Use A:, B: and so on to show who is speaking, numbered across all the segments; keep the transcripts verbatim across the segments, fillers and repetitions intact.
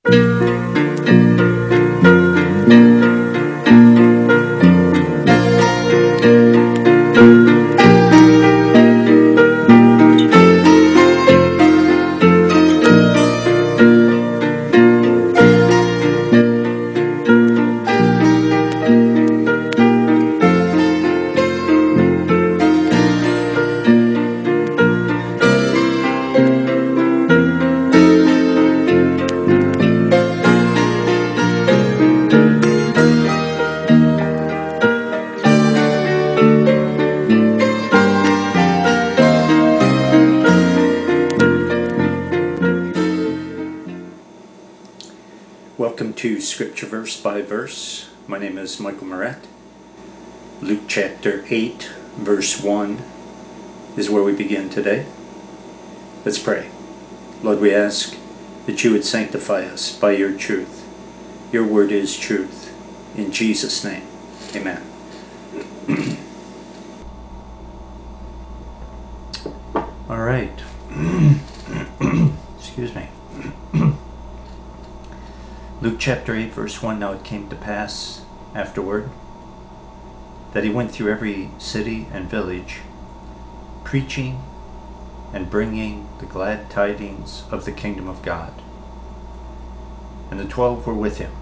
A: Welcome to Scripture Verse by Verse. My name is Michael Moret. Luke chapter eight, verse one is where we begin today. Let's pray. Lord, we ask that you would sanctify us by your truth. Your word is truth. In Jesus' name, amen. All right. Excuse me. Luke chapter eight, verse one, now it came to pass afterward that he went through every city and village, preaching and bringing the glad tidings of the kingdom of God. And the twelve were with him.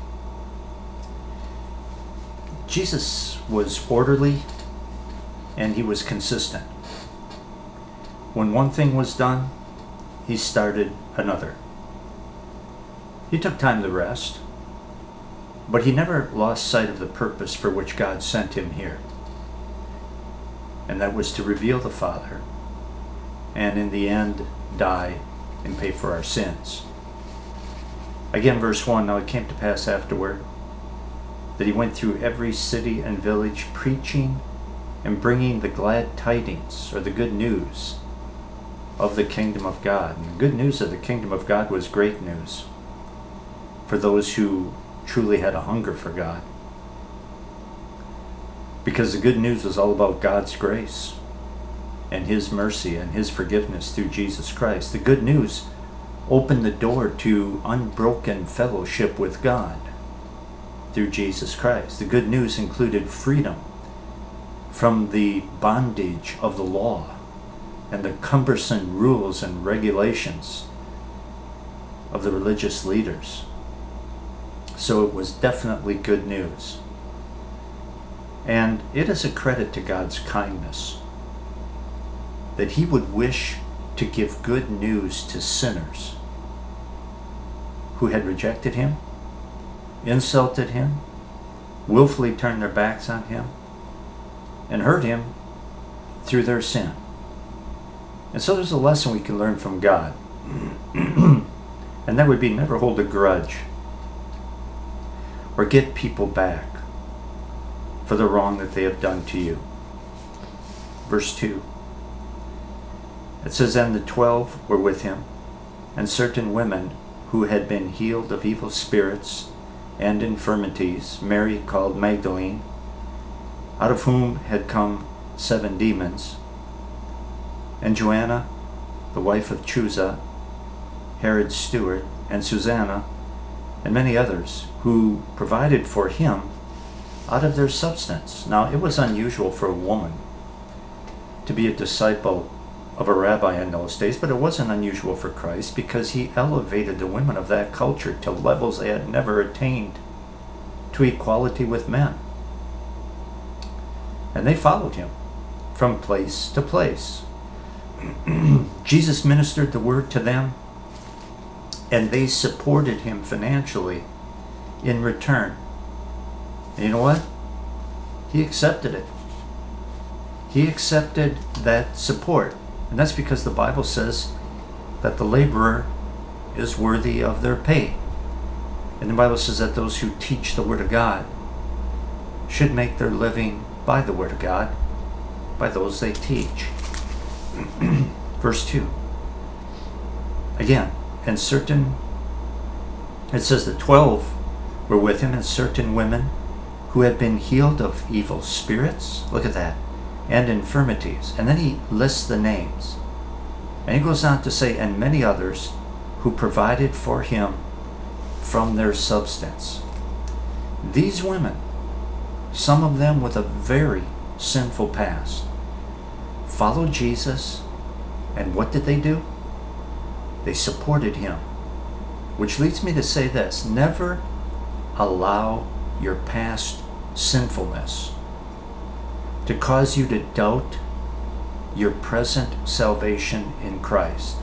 A: Jesus was orderly and he was consistent. When one thing was done, he started another. He took time to rest, but he never lost sight of the purpose for which God sent him here. And that was to reveal the Father, and in the end, die and pay for our sins. Again, verse one, now it came to pass afterward that he went through every city and village, preaching and bringing the glad tidings, or the good news, of the kingdom of God. And the good news of the kingdom of God was great news for those who truly had a hunger for God. Because the good news was all about God's grace and his mercy and his forgiveness through Jesus Christ. The good news opened the door to unbroken fellowship with God through Jesus Christ. The good news included freedom from the bondage of the law and the cumbersome rules and regulations of the religious leaders. So it was definitely good news. And it is a credit to God's kindness that he would wish to give good news to sinners who had rejected him, insulted him, willfully turned their backs on him, and hurt him through their sin. And so there's a lesson we can learn from God. And that would be never hold a grudge or get people back for the wrong that they have done to you. Verse two. It says, and the twelve were with him, and certain women who had been healed of evil spirits and infirmities, Mary called Magdalene, out of whom had come seven demons, and Joanna, the wife of Chuza, Herod's steward, and Susanna, and many others, who provided for him out of their substance. Now, it was unusual for a woman to be a disciple of a rabbi in those days, but it wasn't unusual for Christ because he elevated the women of that culture to levels they had never attained, to equality with men. And they followed him from place to place. Jesus ministered the word to them, and they supported him financially in return. And you know what? He accepted it. He accepted that support. And that's because the Bible says that the laborer is worthy of their pay. And the Bible says that those who teach the Word of God should make their living by the Word of God, by those they teach. Verse two. Again, and certain, it says that twelve were with him, and certain women who had been healed of evil spirits, look at that, and infirmities. And then he lists the names. And he goes on to say, and many others who provided for him from their substance. These women, some of them with a very sinful past, followed Jesus, and what did they do? They supported him. Which leads me to say this: never allow your past sinfulness to cause you to doubt your present salvation in Christ.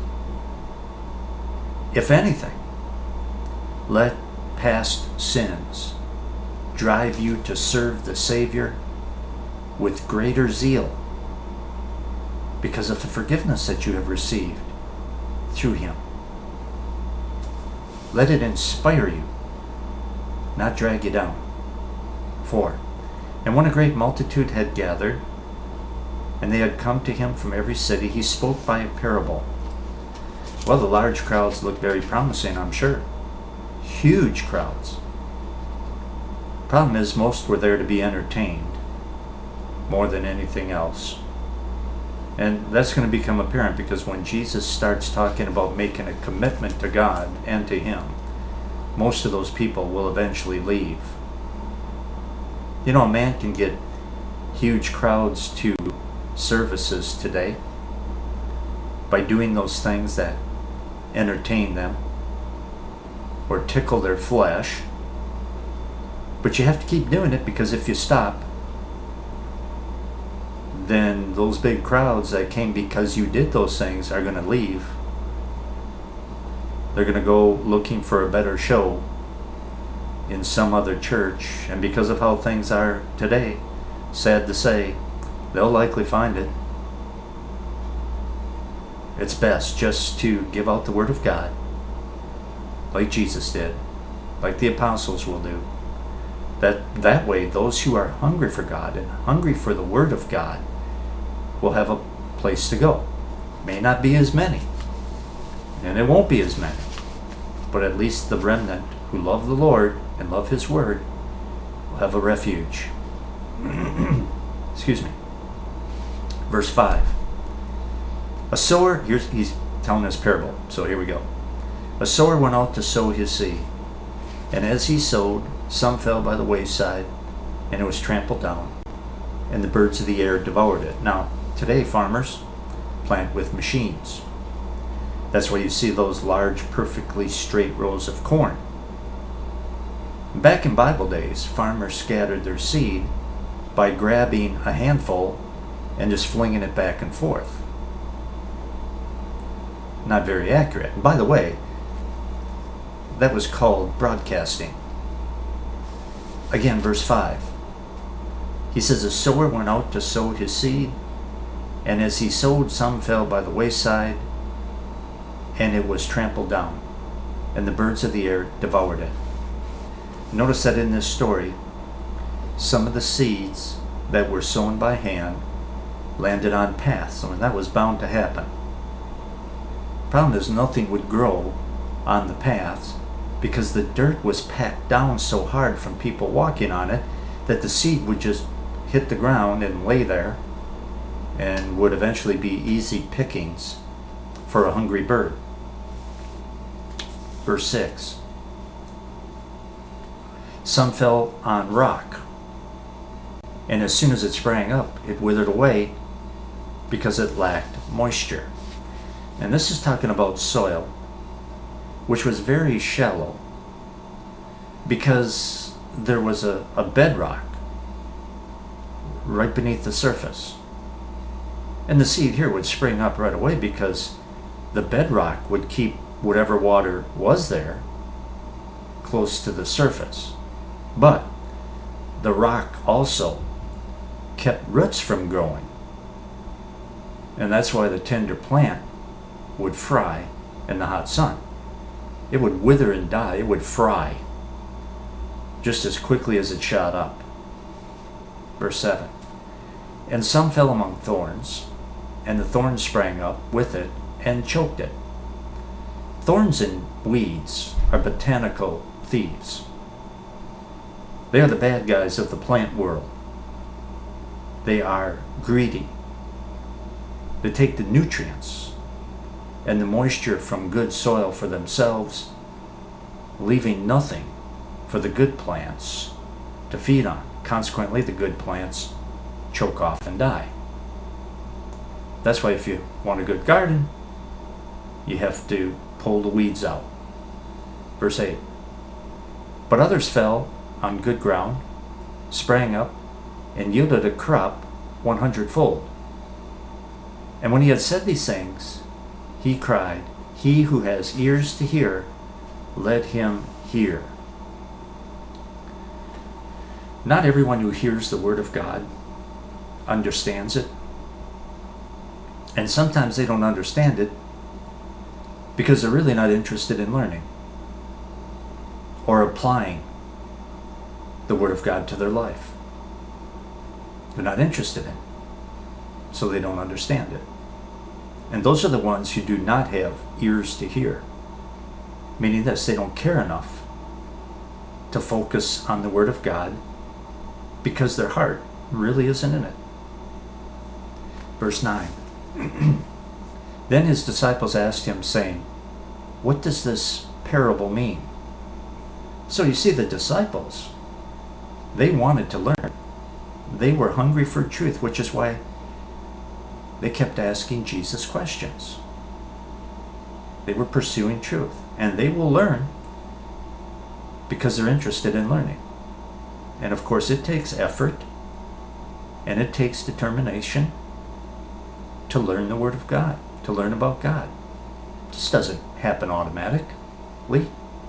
A: If anything, let past sins drive you to serve the Savior with greater zeal because of the forgiveness that you have received through him. Let it inspire you, not drag you down. Four. And when a great multitude had gathered, and they had come to him from every city, he spoke by a parable. Well, the large crowds looked very promising, I'm sure. Huge crowds. Problem is, most were there to be entertained more than anything else. And that's going to become apparent because when Jesus starts talking about making a commitment to God and to him, most of those people will eventually leave. You know, a man can get huge crowds to services today by doing those things that entertain them or tickle their flesh. But you have to keep doing it, because if you stop, then those big crowds that came because you did those things are going to leave. They're going to go looking for a better show in some other church, and because of how things are today, sad to say, they'll likely find it. It's best just to give out the Word of God like Jesus did, like the apostles will do. That, that way, those who are hungry for God and hungry for the Word of God will have a place to go. May not be as many, and it won't be as many, but at least the remnant who love the Lord and love his Word will have a refuge. Excuse me. Verse five. A sower, here's, he's telling us parable, so here we go. A sower went out to sow his seed, and as he sowed, some fell by the wayside, and it was trampled down, and the birds of the air devoured it. Now, today farmers plant with machines. That's why you see those large, perfectly straight rows of corn. Back in Bible days, farmers scattered their seed by grabbing a handful and just flinging it back and forth. Not very accurate. And by the way, that was called broadcasting. Again, verse five. He says, a sower went out to sow his seed, and as he sowed, some fell by the wayside, and it was trampled down, and the birds of the air devoured it. Notice that in this story, some of the seeds that were sown by hand landed on paths. I mean, that was bound to happen. Problem is, nothing would grow on the paths because the dirt was packed down so hard from people walking on it that the seed would just hit the ground and lay there and would eventually be easy pickings for a hungry bird. Verse six. Some fell on rock, and as soon as it sprang up, it withered away because it lacked moisture. And this is talking about soil, which was very shallow because there was a, a bedrock right beneath the surface. And the seed here would spring up right away because the bedrock would keep whatever water was there close to the surface. But the rock also kept roots from growing. And that's why the tender plant would fry in the hot sun. It would wither and die. It would fry just as quickly as it shot up. Verse seven. And some fell among thorns, and the thorns sprang up with it and choked it. Thorns and weeds are botanical thieves. They are the bad guys of the plant world. They are greedy. They take the nutrients and the moisture from good soil for themselves, leaving nothing for the good plants to feed on. Consequently, the good plants choke off and die. That's why if you want a good garden, you have to pull the weeds out. Verse eight. But others fell on good ground, sprang up, and yielded a crop one hundredfold. And when he had said these things, he cried, He who has ears to hear, let him hear. Not everyone who hears the word of God understands it. And sometimes they don't understand it because they're really not interested in learning or applying the word of God to their life. They're not interested in it, so they don't understand it. And those are the ones who do not have ears to hear. Meaning this, they don't care enough to focus on the word of God because their heart really isn't in it. Verse nine. Then his disciples asked him, saying, What does this parable mean? So you see, the disciples, they wanted to learn. They were hungry for truth, which is why they kept asking Jesus questions. They were pursuing truth, and they will learn because they're interested in learning. And of course, it takes effort and it takes determination to learn the Word of God, to learn about God. This doesn't happen automatically.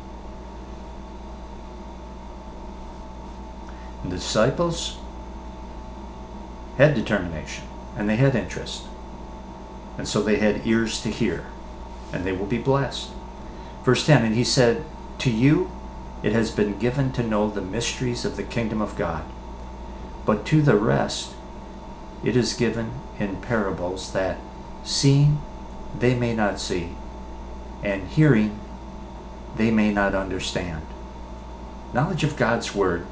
A: And the disciples had determination and they had interest. And so they had ears to hear, and they will be blessed. Verse ten, and he said, To you it has been given to know the mysteries of the kingdom of God, but to the rest it is given in parables, that seeing they may not see, and hearing they may not understand. Knowledge of God's word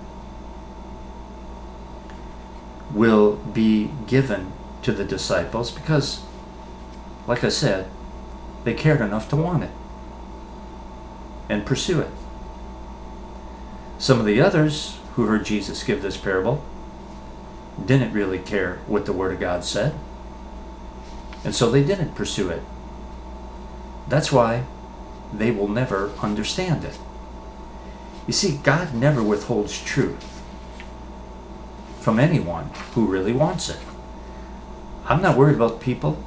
A: will be given to the disciples because, like I said, they cared enough to want it and pursue it. Some of the others who heard Jesus give this parable didn't really care what the Word of God said, and so they didn't pursue it. That's why they will never understand it. You see, God never withholds truth from anyone who really wants it. I'm not worried about people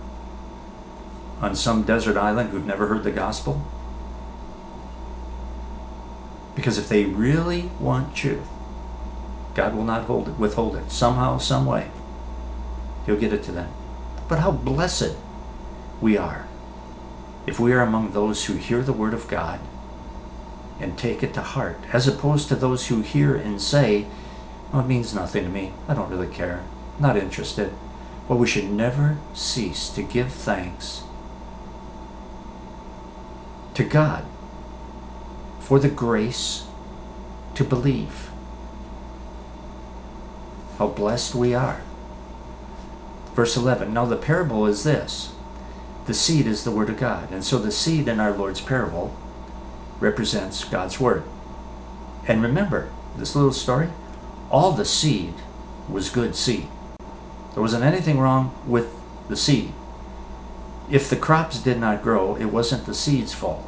A: on some desert island who've never heard the gospel, because if they really want truth, God will not hold it, withhold it. Somehow, some way, He'll get it to them. But how blessed we are if we are among those who hear the word of God and take it to heart, as opposed to those who hear and say, "Oh, it means nothing to me. I don't really care. Not interested." Well, we should never cease to give thanks to God for the grace to believe. How blessed we are. Verse eleven, now the parable is this. The seed is the word of God. And so the seed in our Lord's parable represents God's word. And remember, this little story, all the seed was good seed. There wasn't anything wrong with the seed. If the crops did not grow, it wasn't the seed's fault.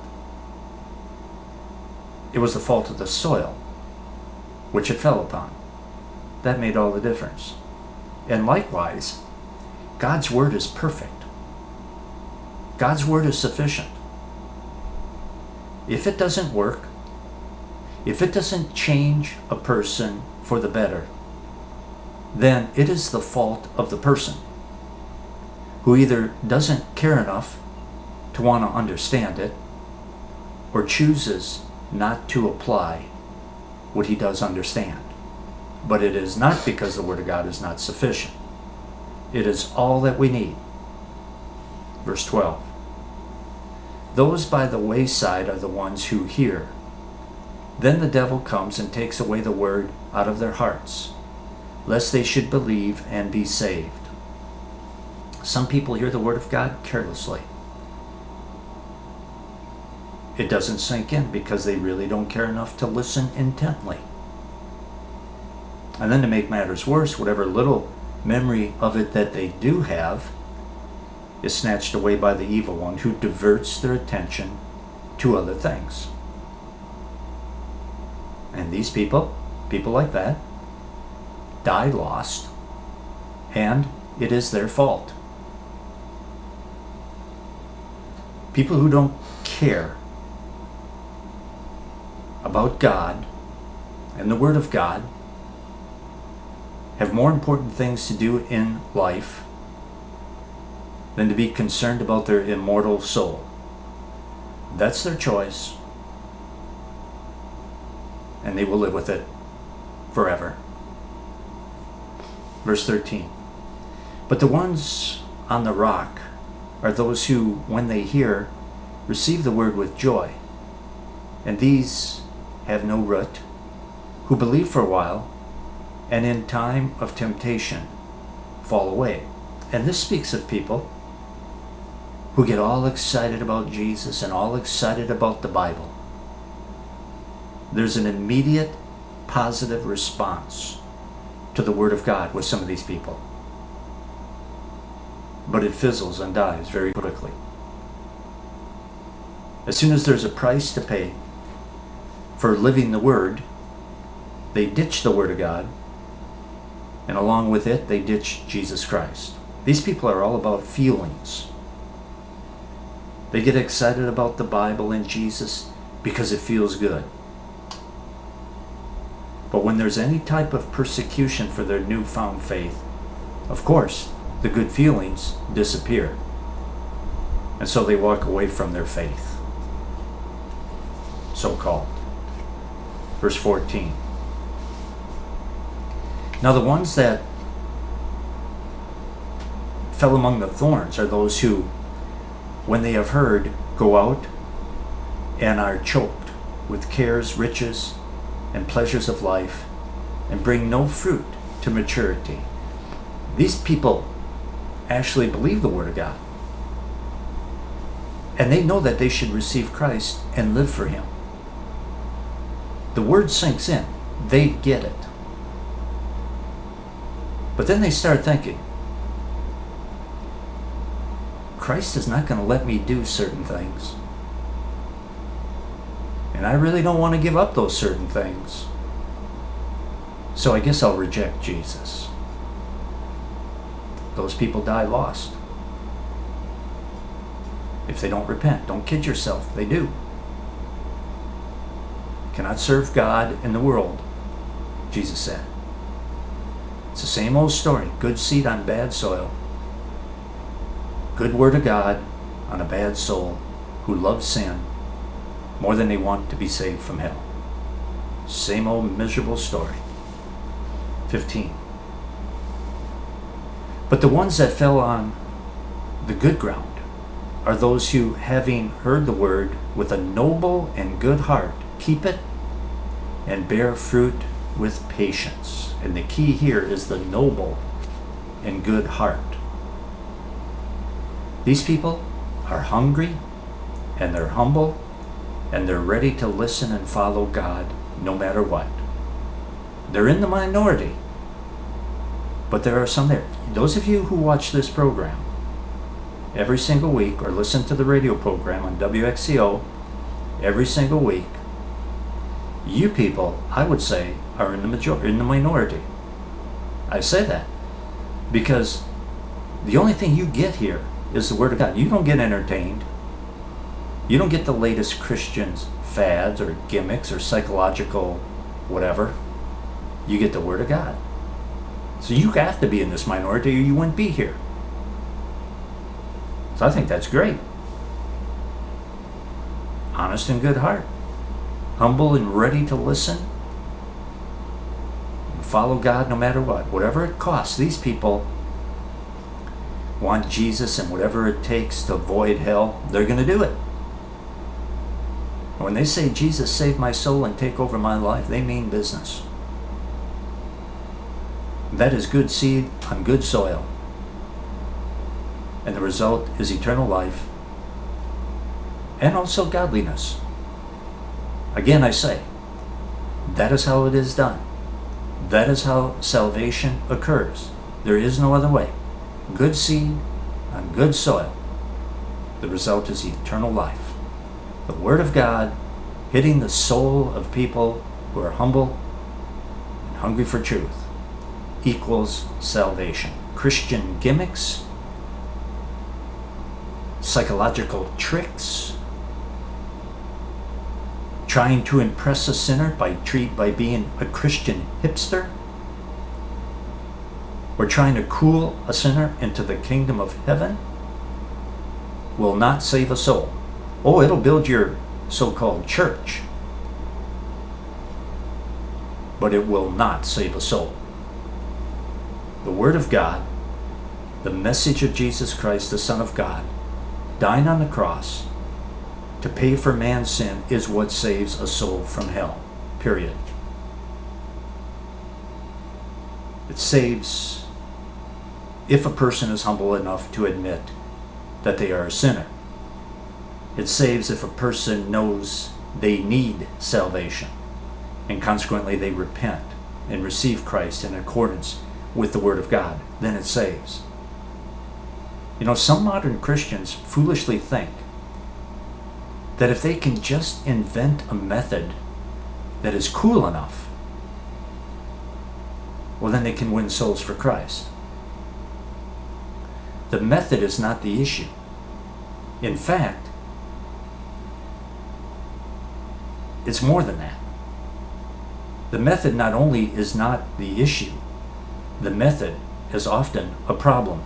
A: It was the fault of the soil, which it fell upon. That made all the difference. And likewise, God's word is perfect. God's word is sufficient. If it doesn't work, if it doesn't change a person for the better, then it is the fault of the person who either doesn't care enough to want to understand it or chooses not to apply what he does understand. But it is not because the Word of God is not sufficient. It is all that we need. Verse twelve. Those by the wayside are the ones who hear. Then the devil comes and takes away the word out of their hearts, lest they should believe and be saved. Some people hear the word of God carelessly. it doesn't sink in because they really don't care enough to listen intently. And then to make matters worse, whatever little memory of it that they do have is snatched away by the evil one, who diverts their attention to other things. And these people, people like that, die lost, and it is their fault. People who don't care about God and the Word of God have more important things to do in life than to be concerned about their immortal soul. That's their choice, and they will live with it forever. Verse thirteen. But the ones on the rock are those who, when they hear, receive the word with joy. And these have no root, who believe for a while, and in time of temptation fall away. And this speaks of people who get all excited about Jesus and all excited about the Bible. There's an immediate positive response to the Word of God with some of these people. But it fizzles and dies very quickly. As soon as there's a price to pay for living the Word, they ditch the Word of God, and along with it, they ditch Jesus Christ. These people are all about feelings. They get excited about the Bible and Jesus because it feels good. But when there's any type of persecution for their newfound faith, of course, the good feelings disappear. And so they walk away from their faith, so-called. Verse fourteen. Now the ones that fell among the thorns are those who, when they have heard, go out and are choked with cares, riches, and pleasures of life, and bring no fruit to maturity. These people actually believe the Word of God, and they know that they should receive Christ and live for Him. The Word sinks in. They get it. But then they start thinking, Christ is not going to let me do certain things. And I really don't want to give up those certain things. So I guess I'll reject Jesus. Those people die lost. If they don't repent, don't kid yourself, they do. You cannot serve God and the world, Jesus said. It's the same old story. Good seed on bad soil. Good Word of God on a bad soul who loves sin more than they want to be saved from hell. Same old miserable story. fifteen. But the ones that fell on the good ground are those who, having heard the word with a noble and good heart, keep it and bear fruit with patience. And the key here is the noble and good heart. These people are hungry, and they're humble, and they're ready to listen and follow God no matter what. They're in the minority, but there are some there. Those of you who watch this program every single week, or listen to the radio program on W X C O every single week, you people, I would say, are in the majority, in the minority. I say that because the only thing you get here is the Word of God. You don't get entertained. You don't get the latest Christian fads or gimmicks or psychological whatever. You get the Word of God. So you have to be in this minority or you wouldn't be here. So I think that's great. Honest and good heart. Humble and ready to listen. And follow God no matter what. Whatever it costs. These people want Jesus, and whatever it takes to avoid hell, they're going to do it. When they say, Jesus, save my soul and take over my life, they mean business. That is good seed on good soil. And the result is eternal life and also godliness. Again, I say, that is how it is done. That is how salvation occurs. There is no other way. Good seed on good soil. The result is eternal life. The Word of God hitting the soul of people who are humble and hungry for truth equals salvation. Christian gimmicks, psychological tricks, trying to impress a sinner by treat by being a Christian hipster, or trying to cool a sinner into the kingdom of heaven will not save a soul. Oh, it'll build your so-called church, but it will not save a soul. The Word of God, the message of Jesus Christ, the Son of God, dying on the cross to pay for man's sin, is what saves a soul from hell. Period. It saves if a person is humble enough to admit that they are a sinner. It saves if a person knows they need salvation, and consequently they repent and receive Christ in accordance with the Word of God. Then it saves. You know, some modern Christians foolishly think that if they can just invent a method that is cool enough, well, then they can win souls for Christ. The method is not the issue. In fact, it's more than that. The method not only is not the issue, the method is often a problem.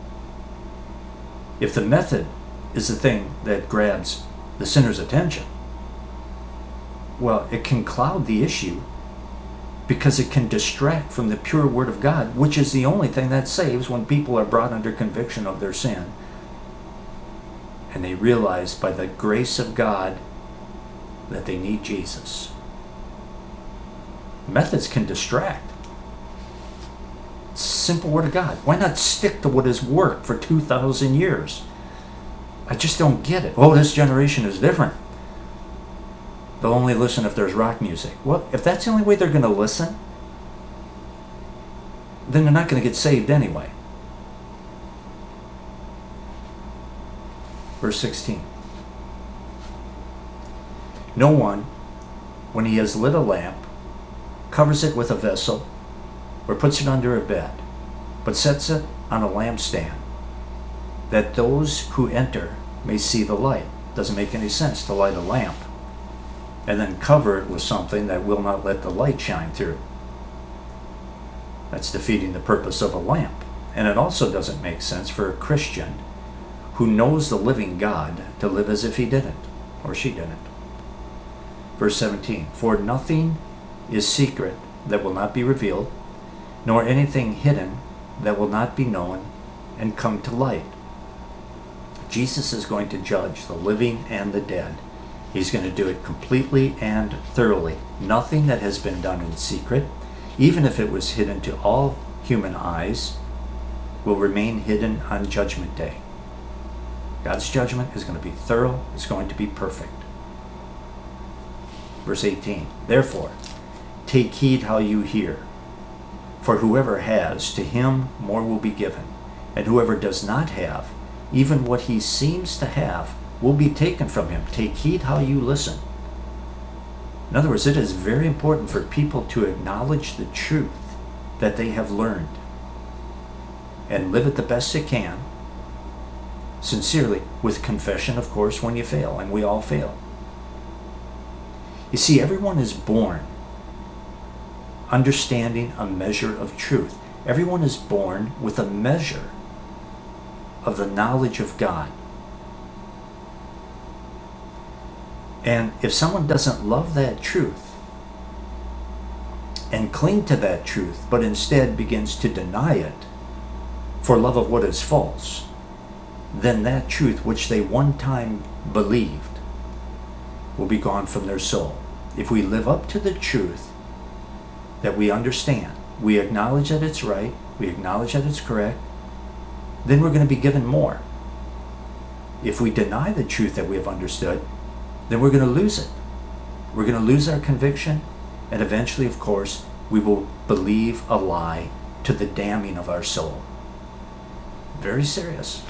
A: If the method is the thing that grabs the sinner's attention, well, it can cloud the issue because it can distract from the pure Word of God, which is the only thing that saves when people are brought under conviction of their sin and they realize by the grace of God that they need Jesus. Methods can distract. It's a simple Word of God. Why not stick to what has worked for two thousand years? I just don't get it. Oh, this generation is different. They'll only listen if there's rock music. Well, if that's the only way they're going to listen, then they're not going to get saved anyway. Verse sixteen. No one, when he has lit a lamp, covers it with a vessel or puts it under a bed, but sets it on a lampstand, that those who enter may see the light. Doesn't make any sense to light a lamp and then cover it with something that will not let the light shine through. That's defeating the purpose of a lamp. And it also doesn't make sense for a Christian who knows the living God to live as if he didn't, or she didn't. Verse seventeen, for nothing is secret that will not be revealed, nor anything hidden that will not be known and come to light. Jesus is going to judge the living and the dead. He's going to do it completely and thoroughly. Nothing that has been done in secret, even if it was hidden to all human eyes, will remain hidden on Judgment Day. God's judgment is going to be thorough. It's going to be perfect. Verse eighteen, therefore, take heed how you hear. For whoever has, to him more will be given. And whoever does not have, even what he seems to have, will be taken from him. Take heed how you listen. In other words, it is very important for people to acknowledge the truth that they have learned and live it the best they can, sincerely, with confession, of course, when you fail, and we all fail. You see, everyone is born understanding a measure of truth. Everyone is born with a measure of the knowledge of God. And if someone doesn't love that truth and cling to that truth, but instead begins to deny it for love of what is false, then that truth which they one time believed will be gone from their soul. If we live up to the truth that we understand, we acknowledge that it's right, we acknowledge that it's correct, then we're going to be given more. If we deny the truth that we have understood, then we're going to lose it. We're going to lose our conviction, and eventually, of course, we will believe a lie to the damning of our soul. Very serious.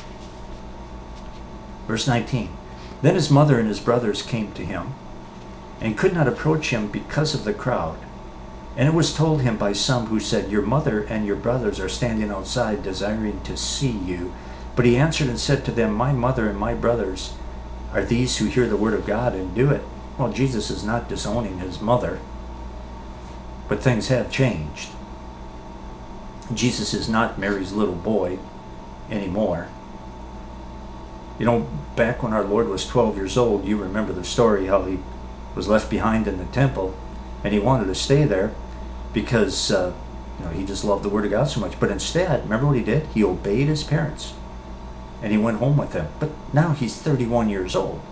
A: Verse nineteen. Then his mother and his brothers came to him, and could not approach him because of the crowd. And it was told him by some who said, Your mother and your brothers are standing outside, desiring to see you. But he answered and said to them, My mother and my brothers are these who hear the word of God and do it. Well, Jesus is not disowning his mother, but things have changed. Jesus is not Mary's little boy anymore. You know, back when our Lord was twelve years old, you remember the story how he was left behind in the temple, and he wanted to stay there because uh, you know, he just loved the Word of God so much. But instead, remember what he did? He obeyed his parents, and he went home with them. But now he's thirty-one years old.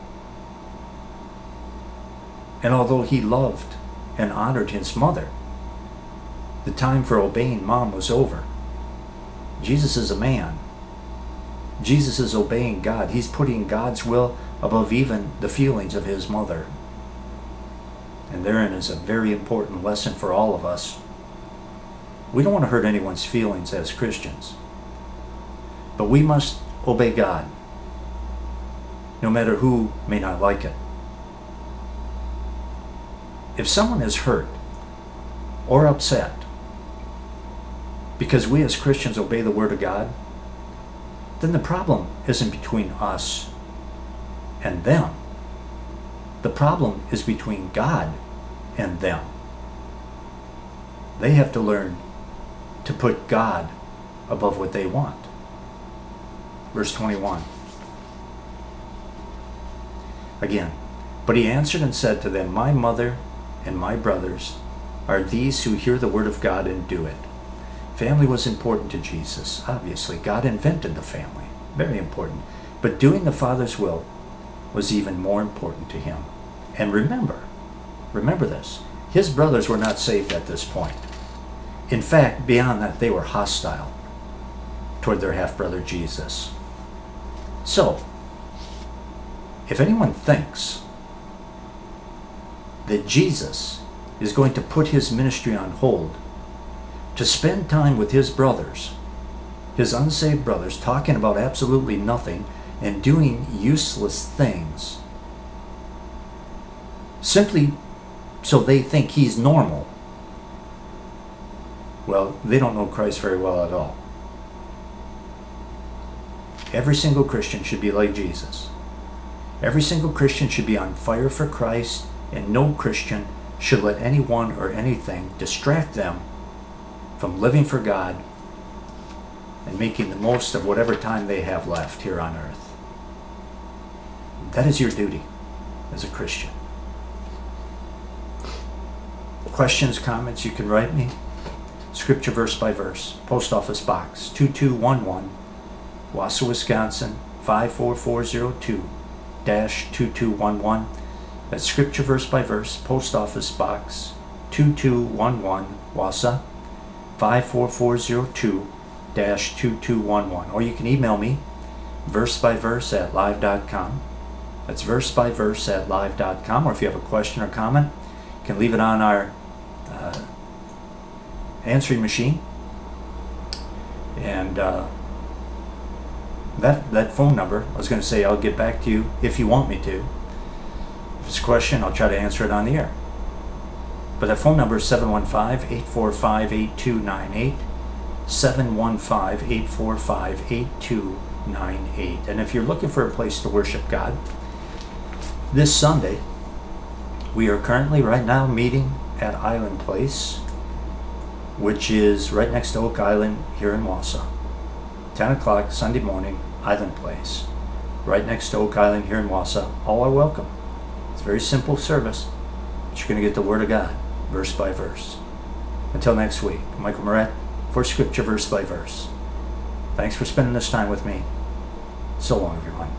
A: And although he loved and honored his mother, the time for obeying mom was over. Jesus is a man. Jesus is obeying God. He's putting God's will above even the feelings of his mother. And therein is a very important lesson for all of us. We don't want to hurt anyone's feelings as Christians, but we must obey God, no matter who may not like it. If someone is hurt or upset because we as Christians obey the Word of God, then the problem isn't between us and them. The problem is between God and them. They have to learn to put God above what they want. Verse twenty-one. Again, but he answered and said to them, My mother and my brothers are these who hear the word of God and do it. Family was important to Jesus. Obviously, God invented the family. Very important. But doing the Father's will was even more important to him. And remember, remember this, his brothers were not saved at this point. In fact, beyond that, they were hostile toward their half-brother Jesus. So, if anyone thinks that Jesus is going to put his ministry on hold to spend time with his brothers, his unsaved brothers, talking about absolutely nothing and doing useless things, simply so they think he's normal, well, they don't know Christ very well at all. Every single Christian should be like Jesus. Every single Christian should be on fire for Christ, and no Christian should let anyone or anything distract them from living for God and making the most of whatever time they have left here on earth. That is your duty as a Christian. Questions, comments, you can write me. Scripture verse by verse. Post Office Box two two one one, Wausau, Wisconsin five four four zero two dash two two one one. That's Scripture verse by verse. Post Office Box two two one one, Wausau five four four zero two dash two two one one. Or you can email me, verse by verse at live dot com. That's verse by verse at live dot com. Or if you have a question or comment, you can leave it on our uh, answering machine. And uh, that, that phone number, I was going to say I'll get back to you if you want me to. If it's a question, I'll try to answer it on the air. But that phone number is seven one five, eight four five, eight two nine eight. seven one five, eight four five, eight two nine eight. And if you're looking for a place to worship God, this Sunday, we are currently right now meeting at Island Place, which is right next to Oak Island here in Wausau. ten o'clock Sunday morning, Island Place, right next to Oak Island here in Wausau. All are welcome. It's a very simple service, but you're going to get the Word of God, verse by verse. Until next week, Michael Moret for Scripture verse by verse. Thanks for spending this time with me. So long, everyone.